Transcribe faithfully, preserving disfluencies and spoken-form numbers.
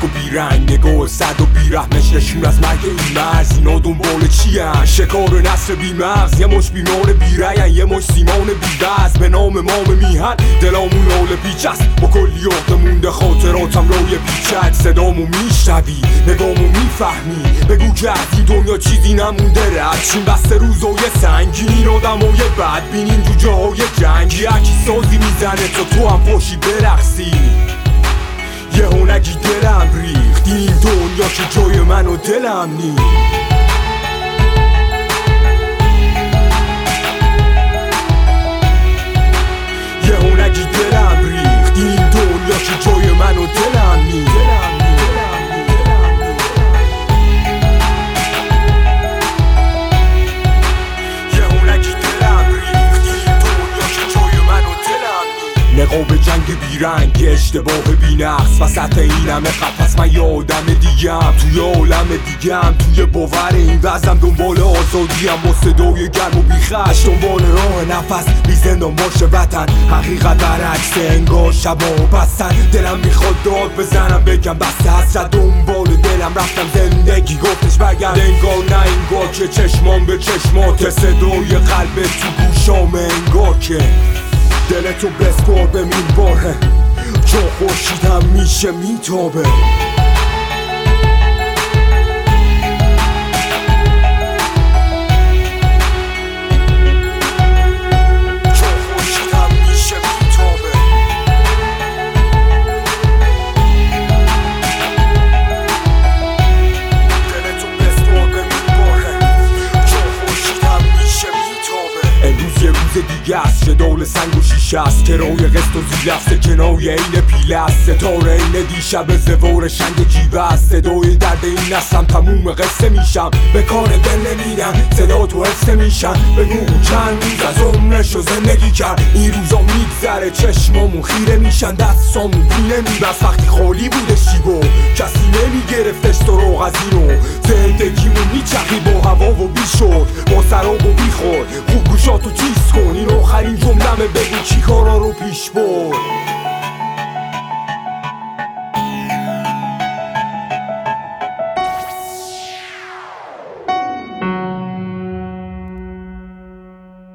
و بیرنگ، نگاه صد و بیرحمش نشون از مرگ این مرز. اینا دنبال چی هن؟ شکار نسل بیمغز، یه مش بیمار بیرین، یه مش سیمان بیوز. به نام مام میهن دلامون لال پیچ است، با کلی عقده مونده خاطراتم روی پیچت. صدامو میشنوی، نگامو میفهمی، بگو که از این دنیا چیزی نمونده رد چین. بسته روزای سنگین آدمای بد بینین تو جاهای جنگی، یکی سازی میزنه تا تو هم پاشی برقصی. یه هنگی دلم ریخت این دنیا که جای من و دلم نی. یه هنگی دلم ریخت این دنیا که جای من و دلم نی. نقاب جنگ بیرنگ، اشتباه بی نقص وسط این همه قفس. من یه آدم دیگم توی عالم دیگم، توی باور این وزم دنبال آزادیم، با صدای گرم و بیخش دنبال راه نفس. بی زندان باشه وطن، حقیقت برعکس انگار شبا بستن. دلم میخواد داد بزنم بگم بسته، حسرت دنبال دلم رفتم، زندگی گفتش برگرد انگار نه انگار که چشمان به چشمات، صدای قلبت تو گوشام انگار که دلتو بسپار به من باره، چون خورشیدم میشه میتابه. چون خورشیدم میشه میتابه. دلتو بسپار به من باره، چون خورشیدم میشه میتابه. امروز یه روز دیگه است، شدال سنگ و شیشه است، کرای قسط و زیل است، کنای این پیله است. ستاره این دیشب زوار شنگ جیوه است، صدای درد این نسلم تموم قصه میشم. به کار دل نمیدم، صدا تو حفظه میشم. بگو چند روز از عمرشو زندگی کرد، این روزا میگذره چشمامون خیره میشن، دستامون پینه میبست. وقتی خالی بوده شیبو کسی نمیگرفتش سراغ از اینو، زندگیمون میچخی با هوا و بیشد، با سراب و بیخور. خوب گوشاتو چیز کن، این آخرین جملمه، بگو چی کارا رو پیش برد.